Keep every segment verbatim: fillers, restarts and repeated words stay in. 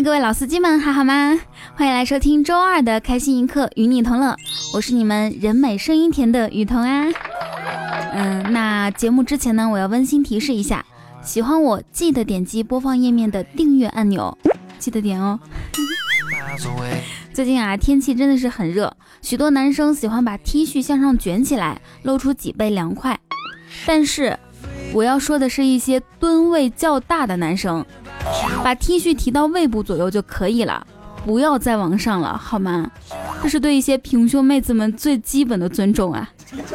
的各位老司机们还好吗？欢迎来收听周二的开心一刻，与你同乐，我是你们人美声音甜的雨桐啊。嗯，那节目之前呢，我要温馨提示一下，喜欢我记得点击播放页面的订阅按钮，记得点哦。最近啊，天气真的是很热，许多男生喜欢把 T 恤向上卷起来，露出几倍凉快。但是我要说的是一些吨位较大的男生，把 T 恤提到胃部左右就可以了，不要再往上了，好吗？这是对一些平胸妹子们最基本的尊重啊。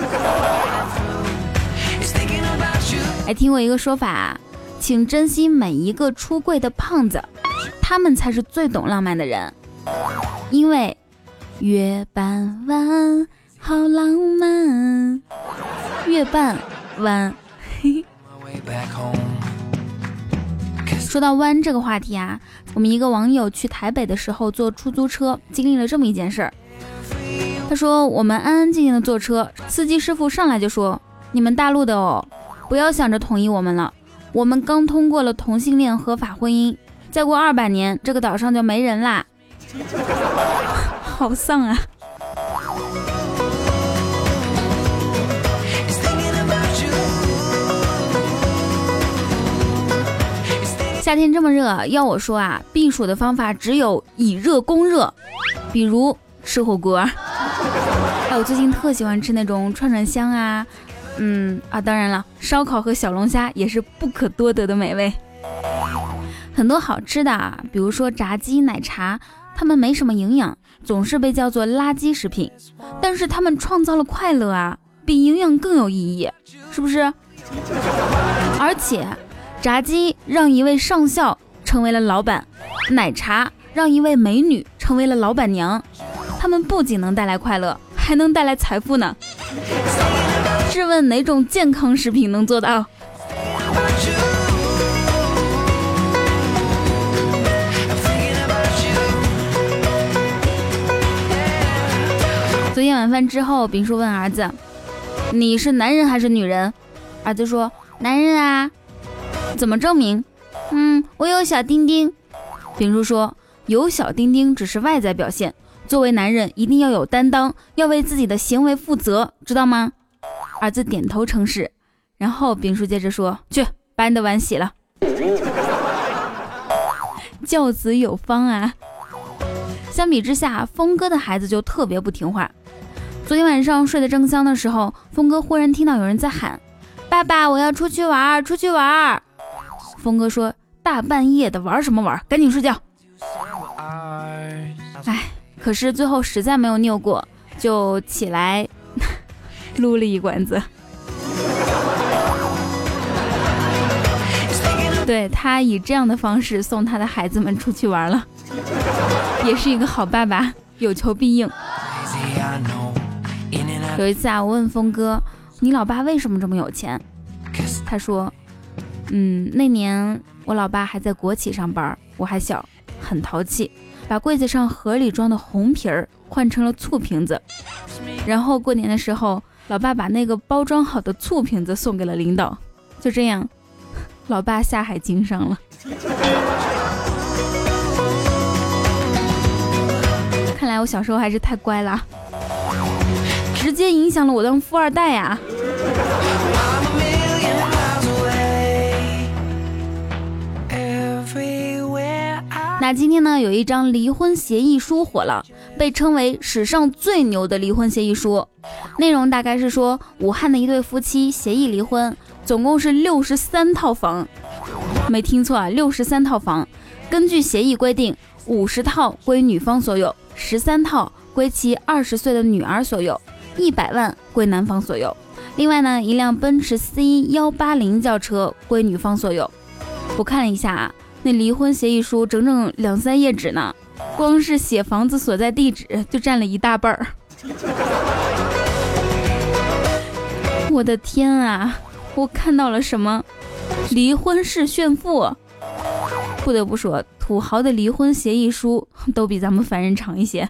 还听过一个说法啊，请珍惜每一个出柜的胖子，他们才是最懂浪漫的人。因为月半弯好浪漫，月半弯。说到弯这个话题啊，我们一个网友去台北的时候坐出租车，经历了这么一件事儿。他说我们安安静静的坐车，司机师傅上来就说，你们大陆的哦，不要想着统一我们了，我们刚通过了同性恋合法婚姻，再过二百年这个岛上就没人啦。好丧啊。夏天这么热，要我说啊，避暑的方法只有以热攻热，比如吃火锅。哎，我最近特喜欢吃那种串串香啊，嗯啊，当然了，烧烤和小龙虾也是不可多得的美味。很多好吃的啊，比如说炸鸡、奶茶，它们没什么营养，总是被叫做垃圾食品，但是它们创造了快乐啊，比营养更有意义，是不是？而且炸鸡让一位上校成为了老板，奶茶让一位美女成为了老板娘，他们不仅能带来快乐，还能带来财富呢。试问哪种健康食品能做到？昨天晚饭之后，丙叔问儿子，你是男人还是女人？儿子说男人啊。怎么证明？嗯，我有小丁丁。丙叔说，有小丁丁只是外在表现，作为男人一定要有担当，要为自己的行为负责，知道吗？儿子点头称是。然后丙叔接着说，去把你的碗洗了。教子有方啊。相比之下，峰哥的孩子就特别不听话。昨天晚上睡得正香的时候，峰哥忽然听到有人在喊，爸爸，我要出去玩，出去玩。峰哥说，大半夜的玩什么玩，赶紧睡觉。哎，可是最后实在没有拗过，就起来撸了一管子。对，他以这样的方式送他的孩子们出去玩了，也是一个好爸爸，有求必应。有一次啊，我问峰哥，你老爸为什么这么有钱？他说，嗯，那年我老爸还在国企上班，我还小，很淘气，把柜子上盒里装的红皮儿换成了醋瓶子，然后过年的时候，老爸把那个包装好的醋瓶子送给了领导，就这样，老爸下海经商了。看来我小时候还是太乖了，直接影响了我当富二代呀。那今天呢，有一张离婚协议书火了，被称为史上最牛的离婚协议书。内容大概是说，武汉的一对夫妻协议离婚，总共是六十三套房，没听错啊，六十三套房。根据协议规定，五十套归女方所有，十三套归其二十岁的女儿所有，一百万归男方所有。另外呢，一辆奔驰 C 一八零轿车归女方所有。我看了一下啊，那离婚协议书整整两三页纸呢，光是写房子所在地址就占了一大半儿。我的天啊，我看到了什么？离婚式炫富。不得不说，土豪的离婚协议书都比咱们凡人长一些。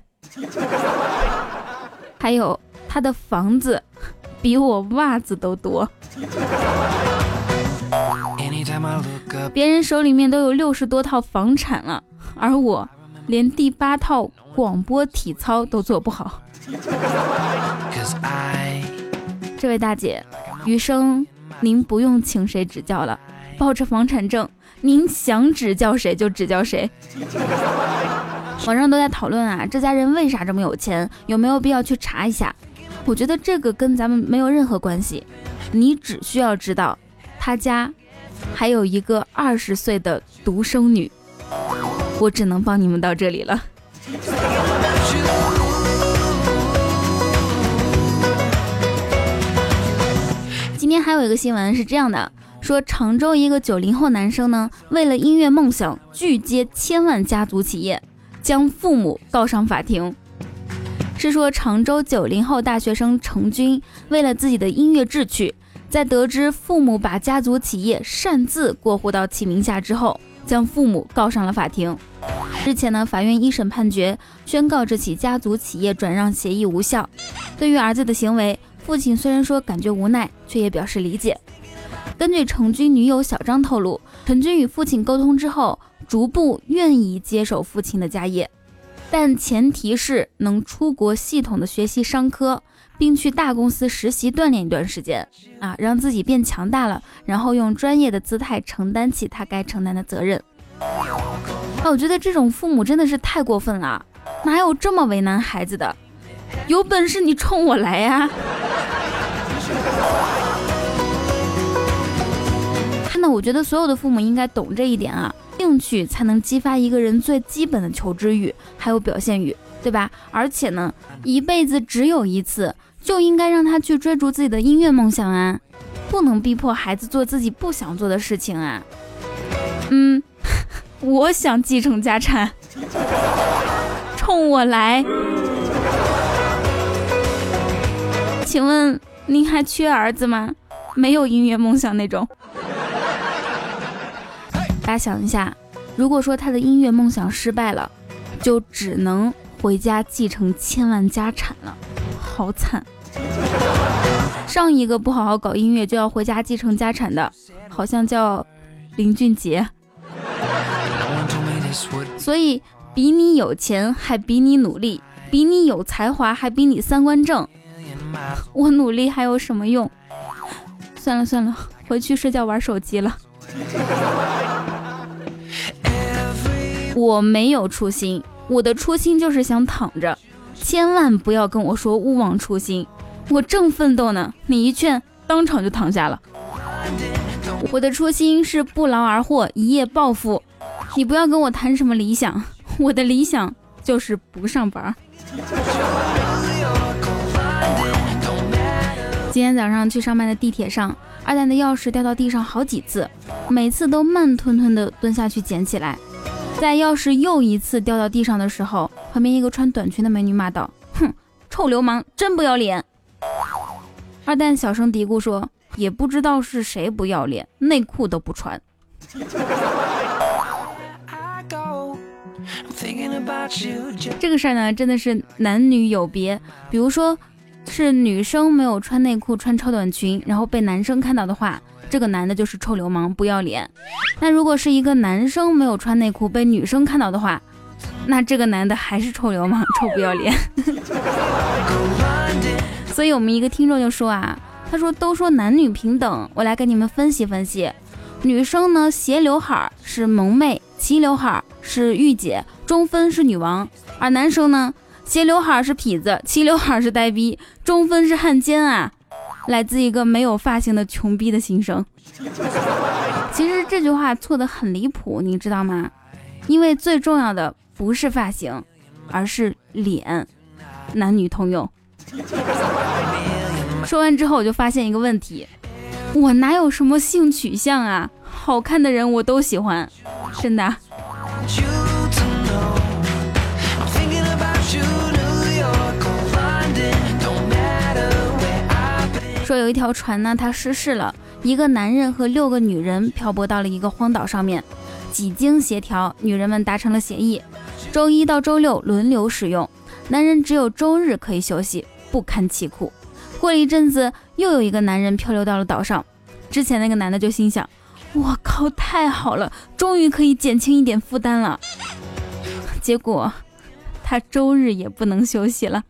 还有他的房子比我袜子都多。 别人手里面都有六十多套房产了，而我连第八套广播体操都做不好。这位大姐，余生您不用请谁指教了，抱着房产证，您想指教谁就指教谁。网上都在讨论啊，这家人为啥这么有钱，有没有必要去查一下？我觉得这个跟咱们没有任何关系，你只需要知道他家还有一个二十岁的独生女。我只能帮你们到这里了。今天还有一个新闻是这样的，说常州一个九零后男生呢，为了音乐梦想拒接千万家族企业，将父母告上法庭。是说常州九零后大学生程军为了自己的音乐志趣，在得知父母把家族企业擅自过户到其名下之后，将父母告上了法庭。日前呢，法院一审判决宣告这起家族企业转让协议无效。对于儿子的行为，父亲虽然说感觉无奈，却也表示理解。根据程军女友小张透露，程军与父亲沟通之后，逐步愿意接手父亲的家业，但前提是能出国系统的学习商科，并去大公司实习锻炼一段时间啊，让自己变强大了，然后用专业的姿态承担起他该承担的责任。啊，我觉得这种父母真的是太过分了，哪有这么为难孩子的？有本事你冲我来呀！真的，我觉得所有的父母应该懂这一点啊，兴趣才能激发一个人最基本的求知欲，还有表现欲，对吧？而且呢，一辈子只有一次，就应该让他去追逐自己的音乐梦想啊，不能逼迫孩子做自己不想做的事情啊。嗯，我想继承家产，冲我来。请问您还缺儿子吗？没有音乐梦想那种。大家想一下，如果说他的音乐梦想失败了，就只能回家继承千万家产了，好惨。上一个不好好搞音乐就要回家继承家产的，好像叫林俊杰。所以比你有钱还比你努力，比你有才华还比你三观正，我努力还有什么用？算了算了，回去睡觉玩手机了。我没有初心，我的初心就是想躺着，千万不要跟我说勿忘初心，我正奋斗呢，你一劝当场就躺下了。我的初心是不劳而获，一夜暴富，你不要跟我谈什么理想，我的理想就是不上班。今天早上去上班的地铁上，二蛋的钥匙掉到地上好几次，每次都慢吞吞地蹲下去捡起来。在钥匙又一次掉到地上的时候，旁边一个穿短裙的美女骂道：哼，臭流氓，真不要脸。二蛋小声嘀咕说，也不知道是谁不要脸，内裤都不穿。这个事儿呢，真的是男女有别。比如说是女生没有穿内裤，穿超短裙，然后被男生看到的话，这个男的就是臭流氓，不要脸。那如果是一个男生没有穿内裤被女生看到的话，那这个男的还是臭流氓，臭不要脸。所以我们一个听众就说啊，他说都说男女平等，我来给你们分析分析。女生呢，斜刘海是萌妹，齐刘海是御姐，中分是女王，而男生呢，斜刘海是痞子，齐刘海是呆逼，中分是汉奸啊。来自一个没有发型的穷逼的心声。其实这句话错得很离谱，你知道吗？因为最重要的不是发型，而是脸，男女通用。说完之后我就发现一个问题，我哪有什么性取向啊，好看的人我都喜欢，真的。说有一条船呢，它失事了，一个男人和六个女人漂泊到了一个荒岛上面，几经协调，女人们达成了协议，周一到周六轮流使用，男人只有周日可以休息，不堪其苦。过了一阵子，又有一个男人漂流到了岛上，之前那个男的就心想， 我靠，太好了，终于可以减轻一点负担了。结果他周日也不能休息了。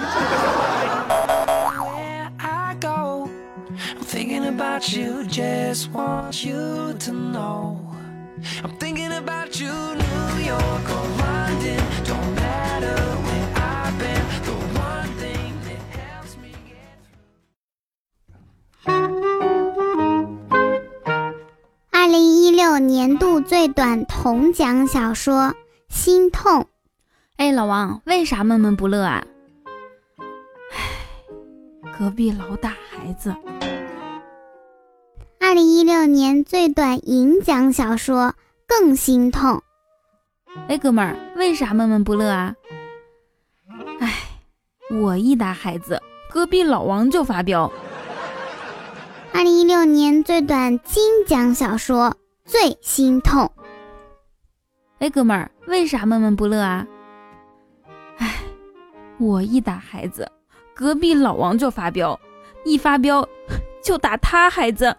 二零一六年度最短同奖小说《心痛》。 哎，老王，为啥闷闷不乐啊？唉，隔壁老打孩子。 二零一六年最短银奖小说《更心痛》。 哎，哥们儿，为啥闷闷不乐啊？唉，我一打孩子，隔壁老王就发飙。 二零一六年最短金奖小说《最心痛》。 哎，哥们儿，为啥闷闷不乐啊？唉，我一打孩子，隔壁老王就发飙，一发飙就打他孩子。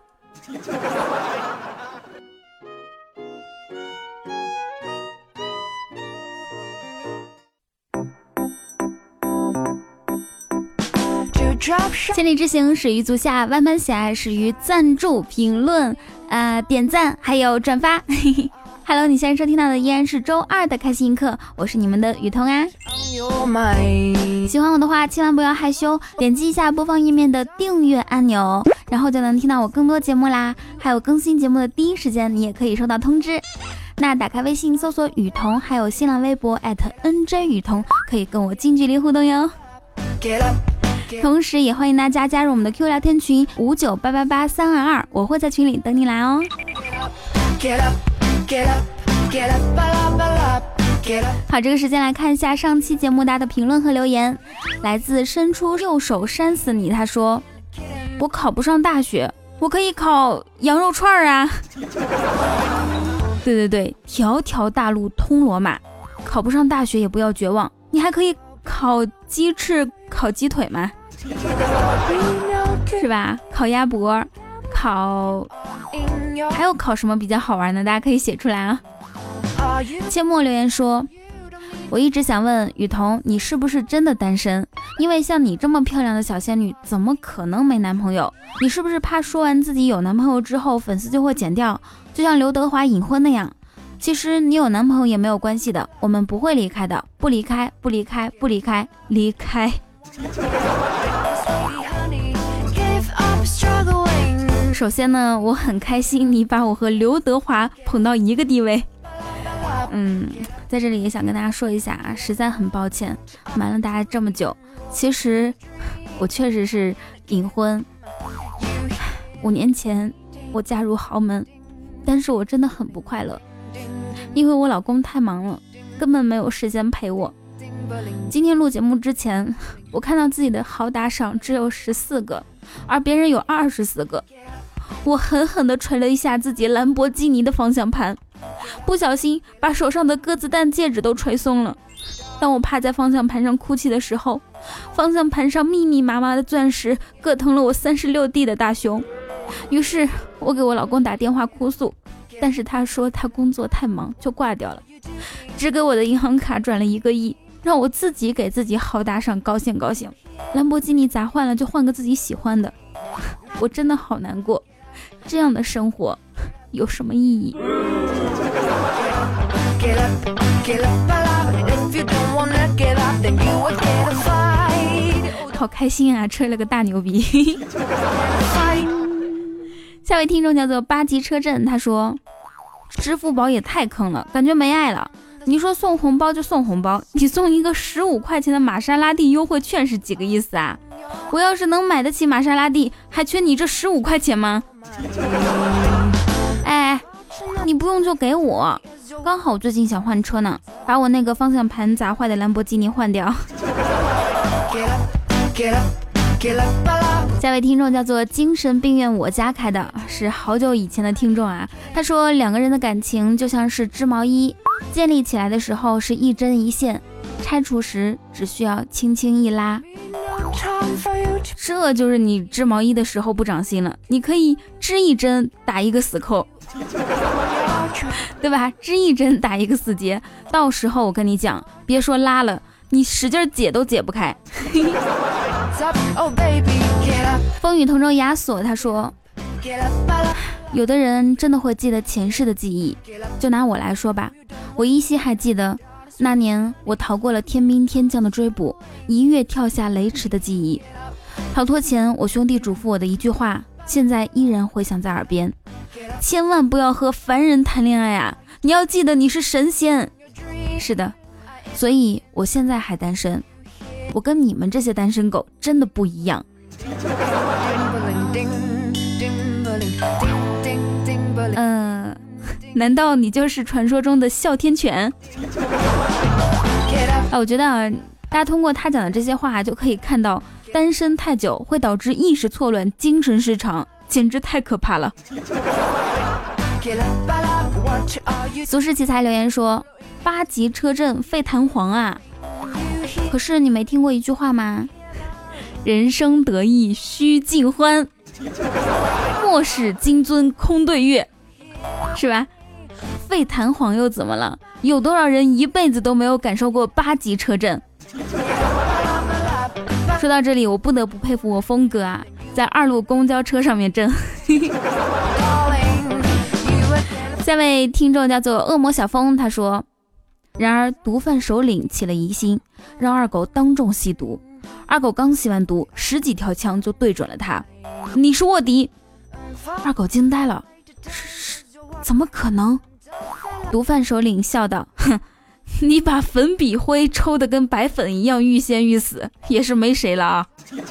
千里之行始于足下，万般喜爱始于赞助、评论、呃点赞还有转发。Hello， 你现在收听到的依然是周二的开心一刻，我是你们的雨桐啊。喜欢我的话，千万不要害羞，点击一下播放页面的订阅按钮，然后就能听到我更多节目啦。还有更新节目的第一时间，你也可以收到通知。那打开微信搜索雨桐，还有新浪微博 at N J 雨桐，可以跟我近距离互动哟。同时也欢迎大家加入我们的 Q 聊天群五九八八八三二二，我会在群里等你来哦。好，这个时间来看一下上期节目大家的评论和留言。来自伸出右手扇死你，他说我考不上大学，我可以考羊肉串啊。对对对，条条大路通罗马，考不上大学也不要绝望，你还可以烤鸡翅、烤鸡腿吗？是吧？烤鸭脖，烤还有烤什么比较好玩的，大家可以写出来啊。阡陌留言说，我一直想问雨桐，你是不是真的单身？因为像你这么漂亮的小仙女，怎么可能没男朋友？你是不是怕说完自己有男朋友之后粉丝就会减掉，就像刘德华隐婚那样？其实你有男朋友也没有关系的，我们不会离开的，不离开，不离开，不离开，离开。首先呢，我很开心你把我和刘德华捧到一个地位。嗯，在这里也想跟大家说一下啊，实在很抱歉瞒了大家这么久。其实我确实是隐婚，五年前我嫁入豪门，但是我真的很不快乐，因为我老公太忙了，根本没有时间陪我。今天录节目之前，我看到自己的好打赏只有十四个，而别人有二十四个，我狠狠地捶了一下自己兰博基尼的方向盘，不小心把手上的鸽子蛋戒指都捶松了。当我趴在方向盘上哭泣的时候，方向盘上密密麻麻的钻石硌疼了我三十六 D 的大胸。于是我给我老公打电话哭诉，但是他说他工作太忙就挂掉了，只给我的银行卡转了一个亿，让我自己给自己好打赏，高兴高兴。兰博基尼砸坏了就换个自己喜欢的，我真的好难过，这样的生活有什么意义？好开心啊，吹了个大牛逼。下位听众叫做八级车震，他说支付宝也太坑了，感觉没爱了。你说送红包就送红包，你送一个十五块钱的玛莎拉蒂优惠券是几个意思啊？我要是能买得起玛莎拉蒂，还缺你这十五块钱吗？哎，你不用就给我，刚好最近想换车呢，把我那个方向盘砸坏的兰博基尼换掉。下位听众叫做精神病院我家开的，是好久以前的听众啊。他说两个人的感情就像是织毛衣，建立起来的时候是一针一线，拆除时只需要轻轻一拉。这就是你织毛衣的时候不长心了，你可以织一针打一个死扣。 对吧？织一针打一个死结，到时候我跟你讲，别说拉了，你使劲解都解不开。风雨同舟亚索他说，有的人真的会记得前世的记忆，就拿我来说吧，我依稀还记得那年我逃过了天兵天将的追捕，一跃跳下雷池的记忆。逃脱前我兄弟嘱咐我的一句话，现在依然回响在耳边，千万不要和凡人谈恋爱啊，你要记得你是神仙。是的，所以我现在还单身，我跟你们这些单身狗真的不一样。嗯、呃，难道你就是传说中的哮天犬？啊，我觉得啊，大家通过他讲的这些话就可以看到，单身太久会导致意识错乱、精神失常，简直太可怕了。俗世奇才留言说，八级车震废弹簧啊！可是你没听过一句话吗？人生得意须尽欢，莫使金樽空对月，是吧？废弹簧又怎么了？有多少人一辈子都没有感受过八级车震？说到这里，我不得不佩服我峰哥啊，在二路公交车上面震。下位听众叫做恶魔小峰，他说，然而毒贩首领起了疑心，让二狗当众吸毒。二狗刚吸完毒，十几条枪就对准了他。你是卧底？二狗惊呆了，是怎么可能？毒贩首领笑道，哼，你把粉笔灰抽得跟白粉一样欲仙欲死，也是没谁了啊。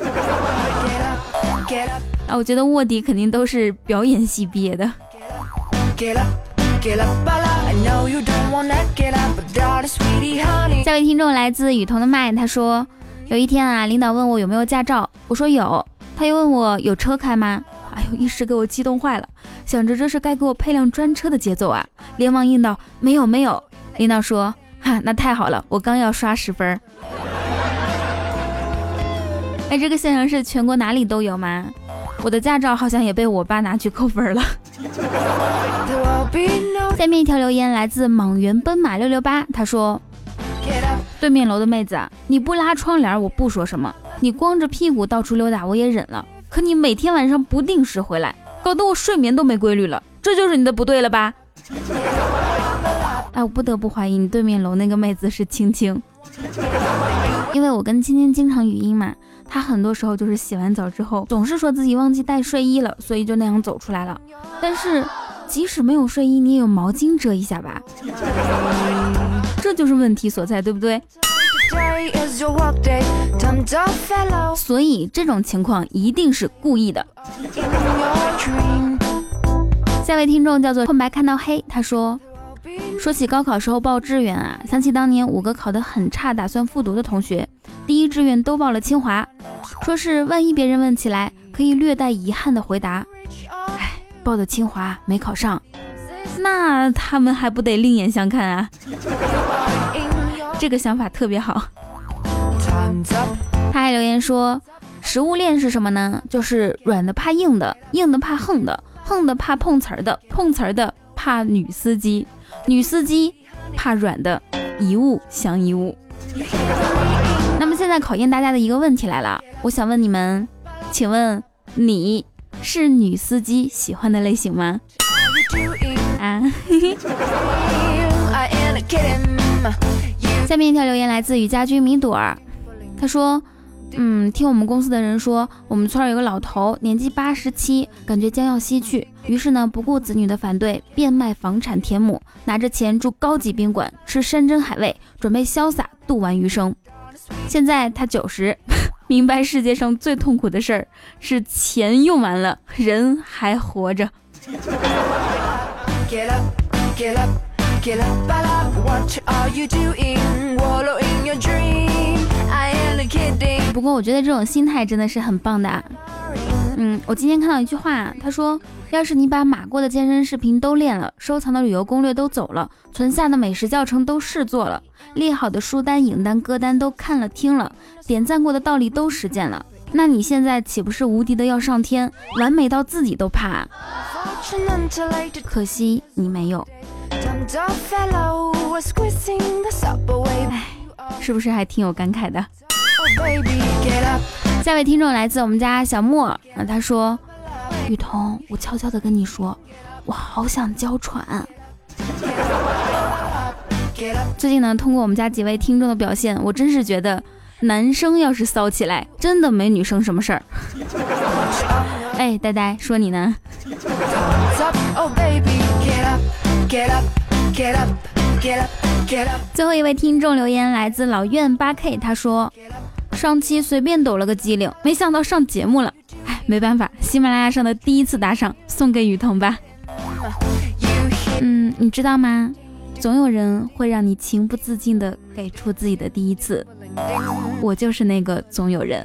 啊，我觉得卧底肯定都是表演系毕业的。下位听众来自雨桐的麦，他说，有一天啊，领导问我有没有驾照，我说有，他又问我有车开吗？哎呦，一时给我激动坏了，想着这是该给我配辆专车的节奏啊，连忙应道没有没有。领导说，哈，那太好了，我刚要刷十分。哎，这个现象是全国哪里都有吗？我的驾照好像也被我爸拿去扣分了。下面一条留言来自莽原奔马六六八，他说，对面楼的妹子啊，你不拉窗帘我不说什么，你光着屁股到处溜达我也忍了，可你每天晚上不定时回来，搞得我睡眠都没规律了，这就是你的不对了吧？哎，我不得不怀疑你对面楼那个妹子是青青，因为我跟青青经常语音嘛，她很多时候就是洗完澡之后总是说自己忘记带睡衣了，所以就那样走出来了。但是即使没有睡衣，你也有毛巾遮一下吧，这就是问题所在，对不对？所以这种情况一定是故意的。下位听众叫做空白看到黑，他说，说起高考时候报志愿啊，想起当年五个考得很差打算复读的同学，第一志愿都报了清华，说是万一别人问起来可以略带遗憾的回答，哎，报的清华没考上，那他们还不得另眼相看啊。这个想法特别好。他还留言说，食物链是什么呢？就是软的怕硬的，硬的怕横的，横的怕碰瓷儿的，碰瓷儿的怕女司机，女司机怕软的，一物降一物。那么现在考验大家的一个问题来了，我想问你们，请问你是女司机喜欢的类型吗？啊，下面一条留言来自雨家居米朵儿，他说，嗯，听我们公司的人说，我们村有个老头，年纪八十七，感觉将要西去，于是呢，不顾子女的反对，变卖房产田亩，拿着钱住高级宾馆，吃山珍海味，准备潇洒度完余生。现在他九十，明白世界上最痛苦的事儿是钱用完了，人还活着。Get up, get up, get up, what are you doing? Wallow in your dream. I ain't kidding. 不过我觉得这种心态真的是很棒的啊。嗯，我今天看到一句话，他说，要是你把码过的健身视频都练了，收藏的旅游攻略都走了，存下的美食教程都试做了，列好的书单、影单、歌单都看了听了，点赞过的道理都实践了， 那你现在岂不是无敌的要上天，完美到自己都怕？可惜你没有。唉，是不是还挺有感慨的？下位听众来自我们家小莫，啊，他说：雨桐，我悄悄地跟你说，我好想娇喘。最近呢，通过我们家几位听众的表现，我真是觉得男生要是骚起来，真的没女生什么事儿。哎，呆呆，说你呢？最后一位听众留言来自老苑 八 K， 他说：上期随便抖了个机灵，没想到上节目了。哎，没办法，喜马拉雅上的第一次打赏送给雨桐吧。嗯，你知道吗？总有人会让你情不自禁地给出自己的第一次，我就是那个总有人。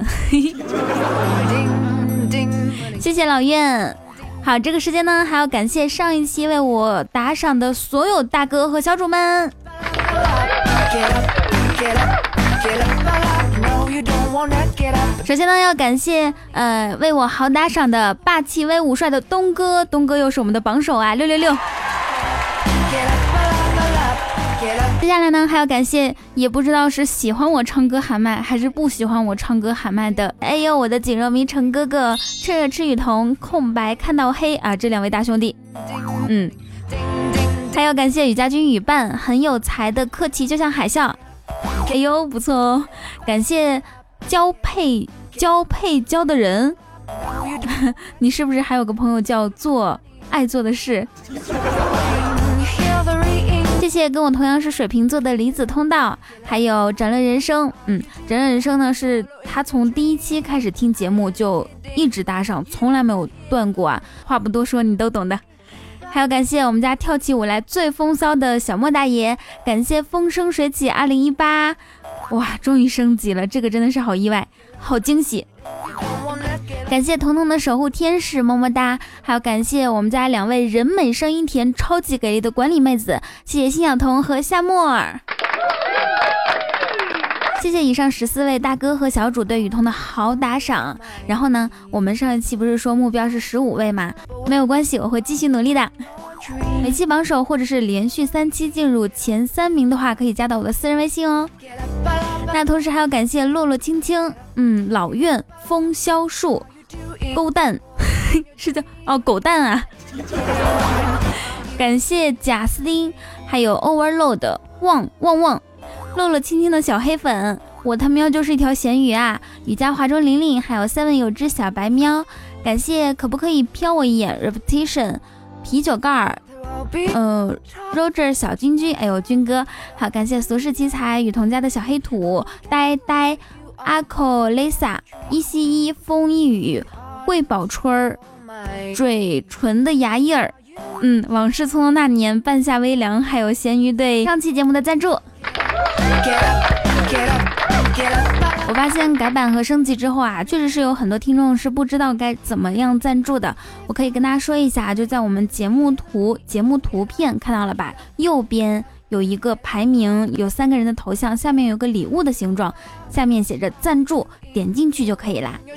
谢谢老苑。好，这个时间呢，还要感谢上一期为我打赏的所有大哥和小主们。首先呢，要感谢呃为我好打赏的霸气威武帅的东哥，东哥又是我们的榜首啊，六六六。接下来呢，还要感谢也不知道是喜欢我唱歌喊麦还是不喜欢我唱歌喊麦的，哎呦我的锦肉迷陈哥哥、趁热吃雨桐、空白看到黑啊，这两位大兄弟。嗯，还要感谢雨家军雨伴，很有才的客气就像海啸，哎呦不错哦。感谢交配交配交的人，你是不是还有个朋友叫做爱做的事？谢谢跟我同样是水瓶座的离子通道，还有展乐人生。嗯，展乐人生呢是他从第一期开始听节目就一直搭上，从来没有断过啊。话不多说，你都懂的。还要感谢我们家跳起舞来最风骚的小莫大爷，感谢风生水起二零一八，哇，终于升级了，这个真的是好意外，好惊喜。感谢彤彤的守护天使，么么哒！还要感谢我们家两位人美声音甜、超级给力的管理妹子，谢谢辛晓彤和夏沫儿。谢谢以上十四位大哥和小主对雨桐的好打赏。然后呢，我们上一期不是说目标是十五位吗？没有关系，我会继续努力的。每期榜首或者是连续三期进入前三名的话，可以加到我的私人微信哦。那同时还要感谢落落青青，嗯，老苑、风萧树、勾蛋是叫哦狗蛋啊。感谢贾斯汀，还有 Overload、旺旺旺、落落青青的小黑粉，我他喵就是一条咸鱼啊！雨家华中玲玲，还有 Seven 有只小白喵。感谢可不可以瞟我一眼 Repetition、啤酒盖儿。呃 Roger 小君君，哎呦军哥，好，感谢俗世奇才雨桐家的小黑土呆呆阿口 Lisa 一西一风一雨桂宝春儿嘴唇的牙印儿，嗯，往事匆匆那年半夏微凉，还有咸鱼对上期节目的赞助。我发现改版和升级之后啊，确实是有很多听众是不知道该怎么样赞助的。我可以跟大家说一下，就在我们节目图节目图片看到了吧，右边有一个排名，有三个人的头像，下面有个礼物的形状，下面写着赞助，点进去就可以啦。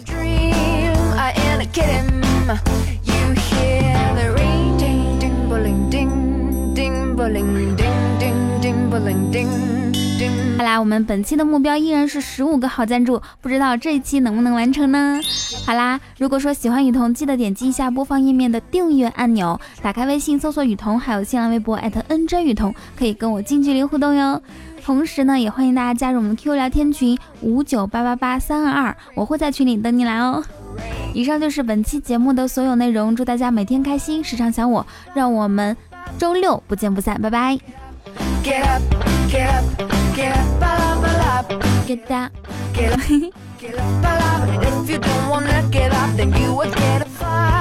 好啦，我们本期的目标依然是十五个好赞助，不知道这一期能不能完成呢？好啦，如果说喜欢雨桐，记得点击一下播放页面的订阅按钮，打开微信搜索雨桐，还有新浪微博艾特 N J 雨桐，可以跟我近距离互动哟。同时呢，也欢迎大家加入我们的 Q Q 聊天群五九八八八三二二，我会在群里等你来哦。以上就是本期节目的所有内容，祝大家每天开心，时常想我，让我们周六不见不散，拜拜。Get up, get up, get up, get up, get up, get up, get up. If you don't wanna get up, then you will get a fire.